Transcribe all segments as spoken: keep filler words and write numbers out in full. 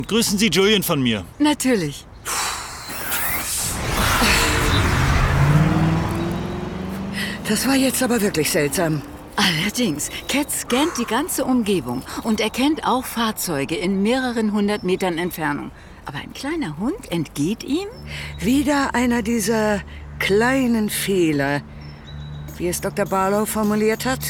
Grüßen Sie Julian von mir. Natürlich. Das war jetzt aber wirklich seltsam. Allerdings, Cat scannt die ganze Umgebung und erkennt auch Fahrzeuge in mehreren hundert Metern Entfernung. Aber ein kleiner Hund entgeht ihm? Wieder einer dieser kleinen Fehler, wie es Doktor Barlow formuliert hat.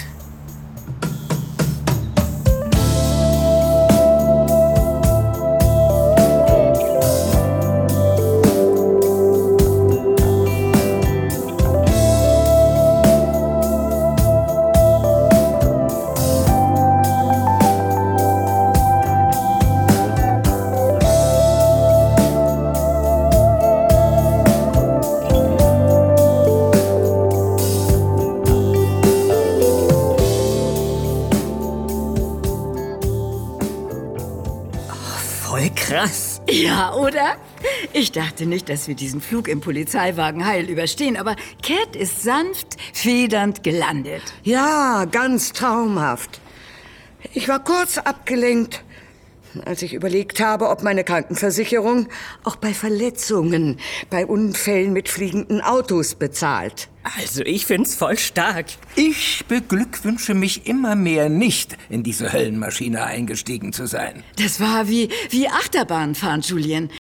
Krass. Ja, oder? Ich dachte nicht, dass wir diesen Flug im Polizeiwagen heil überstehen, aber Cat ist sanft, federnd gelandet. Ja, ganz traumhaft. Ich war kurz abgelenkt, als ich überlegt habe, ob meine Krankenversicherung auch bei Verletzungen, bei Unfällen mit fliegenden Autos bezahlt. Also ich find's voll stark. Ich beglückwünsche mich immer mehr, nicht in diese Höllenmaschine eingestiegen zu sein. Das war wie, wie Achterbahnfahren, Julian.